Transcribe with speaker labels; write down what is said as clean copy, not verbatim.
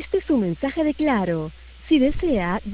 Speaker 1: Este es un mensaje de Claro. Si desea